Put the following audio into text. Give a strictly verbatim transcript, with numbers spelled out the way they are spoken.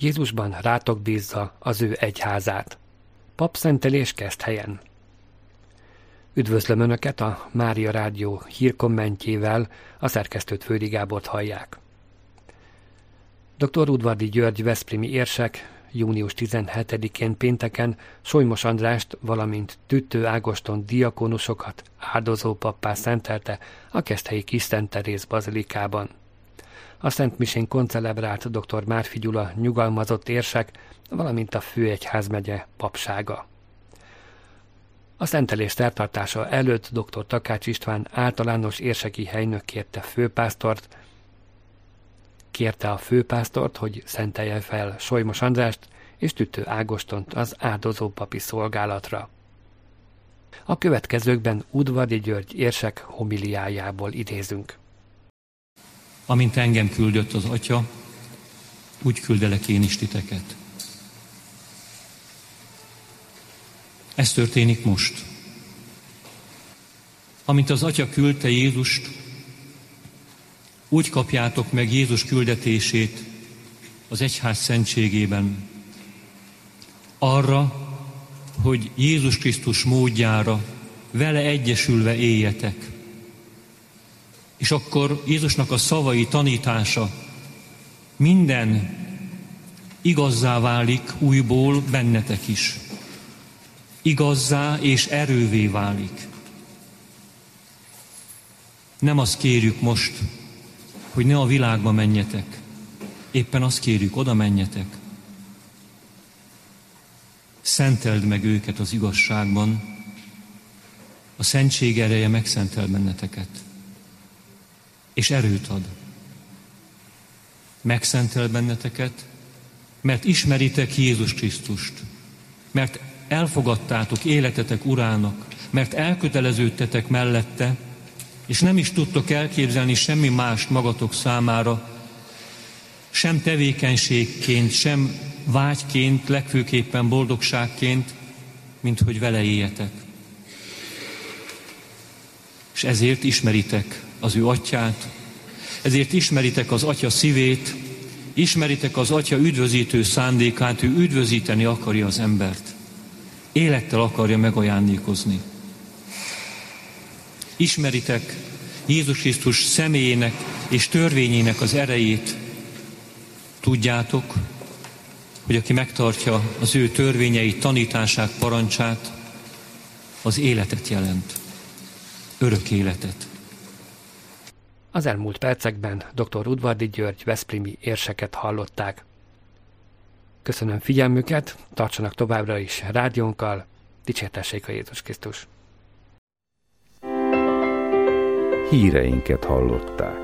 Jézusban rátok bízza az ő egyházát. Papszentelés Keszthelyen. Üdvözlöm Önöket, a Mária Rádió hírkommentjével, a szerkesztőt Fődi Gábort hallják. dr. Udvardy György veszprémi érsek június tizenhetedikén pénteken Solymos Andrást, valamint Tüttő Ágoston diakónusokat áldozó pappá szentelte a keszthelyi Kis Szent Teréz bazilikában. A Szent Misén koncelebrált dr. Márfi Gyula nyugalmazott érsek, valamint a Főegyházmegye papsága. A szentelés szertartása előtt dr. Takács István általános érseki helynök kérte főpásztort, kérte a főpásztort, hogy szentelje fel Solymos Andrást és Tüttő Ágostont az áldozó papi szolgálatra. A következőkben Udvardy György érsek homiliájából idézünk. Amint engem küldött az Atya, úgy küldelek én is titeket. Ez történik most. Amint az Atya küldte Jézust, úgy kapjátok meg Jézus küldetését az egyház szentségében. Arra, hogy Jézus Krisztus módjára vele egyesülve éljetek. És akkor Jézusnak a szavai, tanítása minden igazzá válik újból bennetek is. Igazzá és erővé válik. Nem azt kérjük most, hogy ne a világba menjetek. Éppen azt kérjük, oda menjetek. Szenteld meg őket az igazságban. A szentség ereje megszentel benneteket. És erőt ad. Megszentel benneteket, mert ismeritek Jézus Krisztust. Mert elfogadtátok életetek urának, mert elköteleződtetek mellette, és nem is tudtok elképzelni semmi mást magatok számára, sem tevékenységként, sem vágyként, legfőképpen boldogságként, mint hogy vele éljetek. És ezért ismeritek az ő atyát, ezért ismeritek az Atya szívét, ismeritek az Atya üdvözítő szándékát, ő üdvözíteni akarja az embert. Élettel akarja megajándékozni. Ismeritek Jézus Krisztus személyének és törvényének az erejét. Tudjátok, hogy aki megtartja az ő törvényeit, tanítását, parancsát, az életet jelent. Örök életet. Az elmúlt percekben dr. Udvardy György veszprémi érseket hallották. Köszönöm figyelmüket, tartsanak továbbra is rádiónkkal, dicsértessék a Jézus Krisztus. Híreinket hallották.